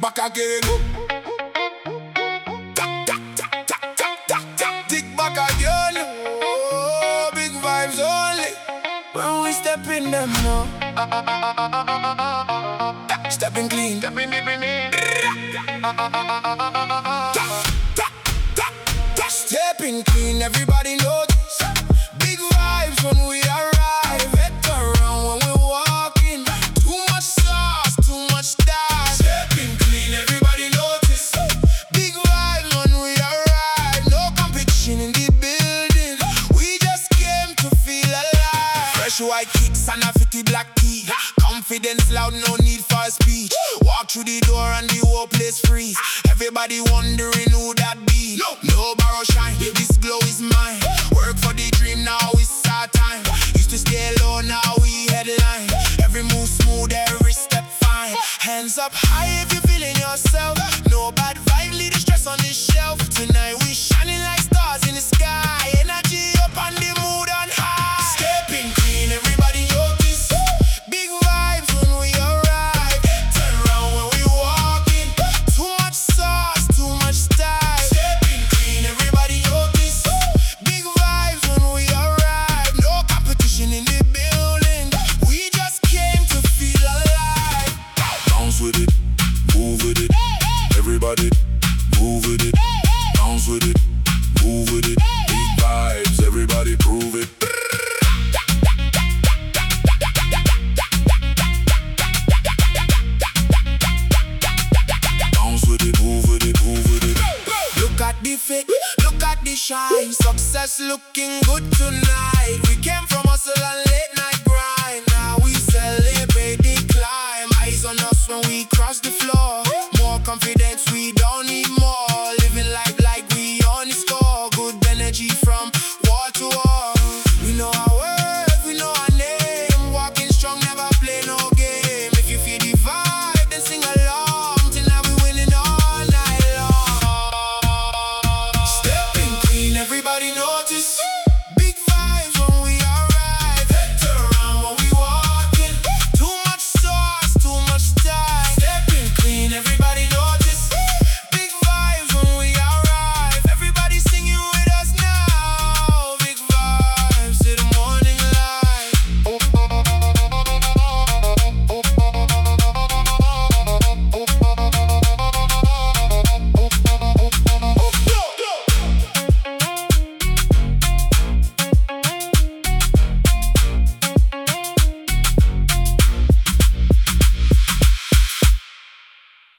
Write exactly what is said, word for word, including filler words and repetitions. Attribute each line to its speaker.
Speaker 1: back again. Dig back again. Oh, big vibes only. When we step in them now. Stepping clean. Stepping Stepping clean, everybody notice. Big vibes when we arrive. Head around when we walking. Too much sauce, too much style. Stepping clean, everybody notice. Big vibes when we arrive. No competition in the building. We just came to feel alive. Fresh white kicks and a fifty black tee. Confidence loud, no need for speech. Walk through the door and the whole place freeze. Everybody wondering who that be. No, no borrow shine, this glow is mine. Work for the dream, now it's our time. Used to stay low, now we headline. Every move smooth, every step fine. Hands up high if you're feeling yourself. No bad vibe, leave the stress on the shelf. Tonight we shining like stars in the sky. Energy up and the mood on high. Stepping clean, everybody notice. Big vibes when we arrive. Turn around when we walk in. Too much sauce, too much style. Stepping clean, everybody notice. Big vibes when we arrive. No competition in the building. We just came to feel alive. Bounce with it, move with it. Everybody move with it. Bounce with it, move with it. Big vibes, everybody prove it. Bounce with it, move with it, move with it. Look at the fit, look at the shine. Success looking good tonight. We came from hustle and